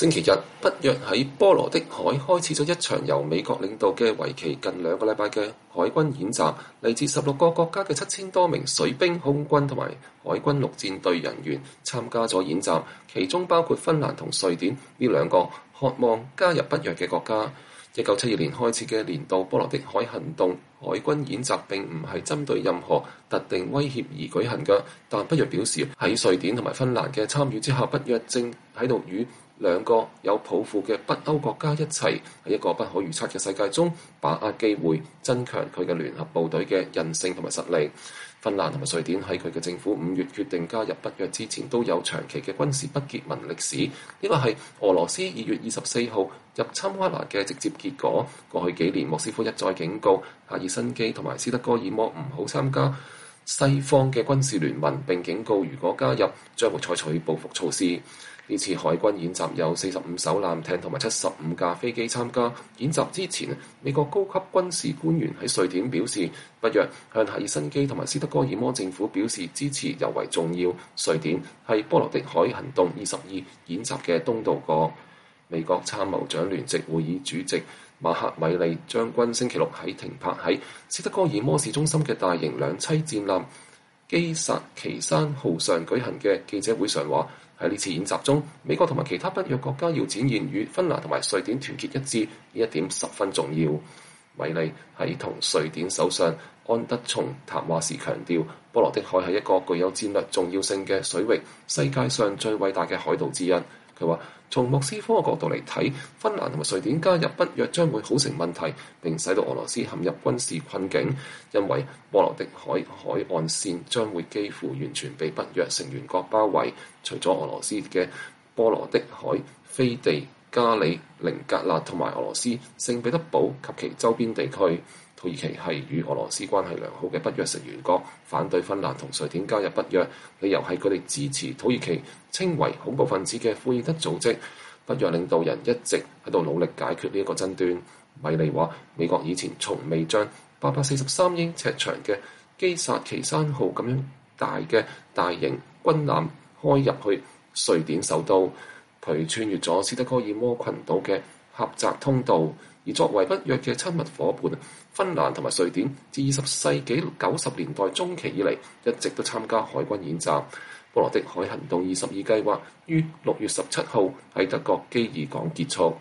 星期日，北約喺波羅的海開始咗一場由美國領導嘅為期近2個禮拜嘅海軍演習，嚟自16個國家嘅7000多名水兵、空軍同埋海軍陸戰隊人員參加咗演習，其中包括芬蘭同瑞典呢2個渴望加入北約嘅國家。1972年開始嘅年度波羅的海行動海軍演習並唔係針對任何特定威脅而舉行嘅，但北約表示喺瑞典同埋芬蘭嘅參與之下，北約正喺度與2個有抱負嘅北歐國家一齊喺一個不可預測嘅世界中把握機會，增強佢嘅聯合部隊嘅韌性同埋實力。芬蘭同埋瑞典喺佢嘅政府5月決定加入北約之前都有長期嘅軍事不結盟歷史，呢個係俄羅斯2月24號入侵烏克蘭嘅直接結果。過去幾年，莫斯科一再警告赫爾辛基同埋斯德哥爾摩唔好參加西方嘅軍事聯盟，並警告如果加入將會採取報復措施。呢次海軍演習有45艘艦艇同埋75架飛機參加。演習之前，美國高級軍事官員喺瑞典表示，北約向赫爾辛基同埋斯德哥爾摩政府表示支持尤為重要。瑞典係波羅的海行動22演習嘅東道國。美國參謀長聯席會議主席馬克米利將軍星期六喺停泊喺斯德哥爾摩市中心嘅大型兩棲戰艦基薩奇山號上舉行嘅記者會上話，喺呢次演習中，美國同埋其他北約國家要展現與芬蘭同埋瑞典團結一致，呢一點十分重要。米利喺同瑞典首相安德松談話時強調，波羅的海係一個具有戰略重要性嘅水域，世界上最偉大嘅海盜之一。佢話：從莫斯科嘅角度嚟睇，芬蘭同埋瑞典加入北約將會好成問題，並使到俄羅斯陷入軍事困境，因為波羅的海海岸線將會幾乎完全被北約成員國包圍。除咗俄羅斯嘅波羅的海、飛地、加里寧格勒同埋俄羅斯聖彼得堡及其周邊地區，土耳其係與俄羅斯關係良好嘅北約成員國，反對芬蘭同瑞典加入北約，理由係佢哋支持土耳其稱為恐怖分子嘅庫爾德組織。北約領導人一直喺度努力解決呢一個爭端。米利話：美國以前從未將843英尺長嘅基薩奇山號咁樣大嘅大型軍艦開入去瑞典首都，佢穿越咗斯德哥爾摩群島嘅狹窄通道。而作為北約嘅親密夥伴，芬蘭同埋瑞典自20世紀90年代中期以嚟一直都參加海軍演習。波羅的海行動22計劃於6月17號喺德國基爾港結束。